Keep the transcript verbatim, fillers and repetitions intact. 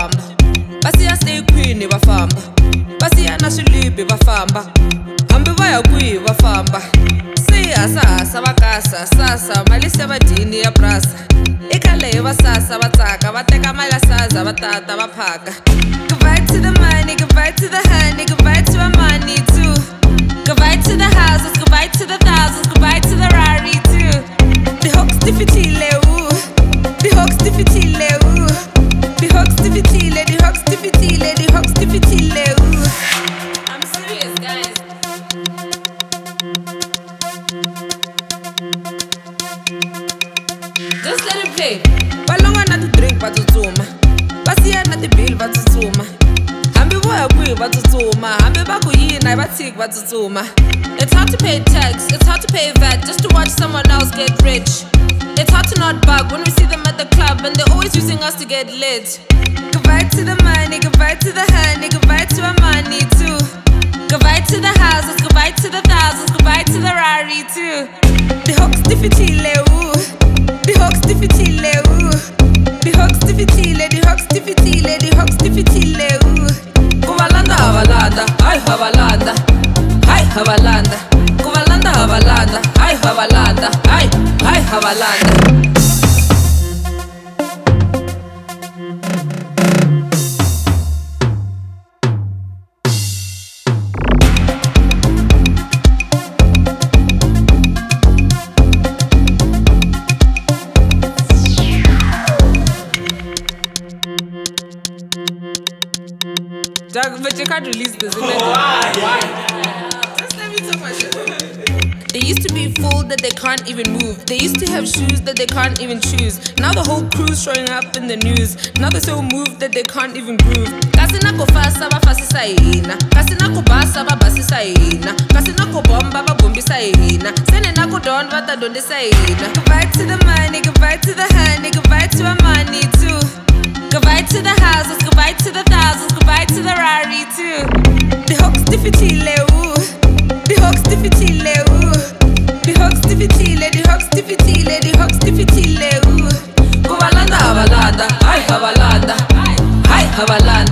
famba, basiya stay queen va famba, basiya na swilipi va famba, hambi va ya kwihi va famba. Se hasahasa va kasa sasa mali se va dyini ya prasa, eka leyi va sasa va tsaka va teka mali ya saza va tata va phaka. Goodbye to the money, goodbye to the honey, goodbye to our money too. Goodbye to the houses, goodbye to the thousands, goodbye to the Rari too. The hooks difficile, ooh. The hooks difficile, ooh. The hooks difficile, the hooks difficile, the hooks difficile, ooh. I'm serious, guys. Just let it play. Balonga na to drink va tsutsuma, basiya na ti bill va tsutsuma. Hambi voya kwihi va tsutsuma, hambi va ku yina va tshiki va tsutsuma. It's hard to pay tax, it's hard to pay V A T just to watch someone else get rich. It's hard to not bug when we see them at the club and they're always using us to get lit. Goodbye to the money, goodbye to the honey, goodbye to our money too. Goodbye to the houses, goodbye to the thousands, goodbye to the Rari too. The hooks difficile, ooh. The hooks difficile, ooh. The hooks difficile, the hooks difficile, the hooks difficile, ooh. Kuvalanda havalanda, ay havalanda, ay havalanda. Kuvalanda havalanda, ay havalanda, ay, ay havalanda. Doug, but you can't release this. Why? Why? Just let me talk my shit. They used to be fooled that they can't even move. They used to have shoes that they can't even choose. Now the whole crew's showing up in the news. Now they're so moved that they can't even groove. Kasi na ko fasa va fasisa hina, kasi na ko basa va basisa hina, kasi na ko bomba va bombisa hina, sene na ko don va ta dondisa hina. Goodbye to the money, goodbye to the honey, goodbye to our money too. Goodbye to the houses, goodbye to the thousands, goodbye to the Rari too. The hooks difficile, ooh. The hooks difficile, ooh. The hooks difficile, the hooks difficile, the hooks difficile, ooh. Kuvalanda havalanda, ay havalanda, ay havalanda.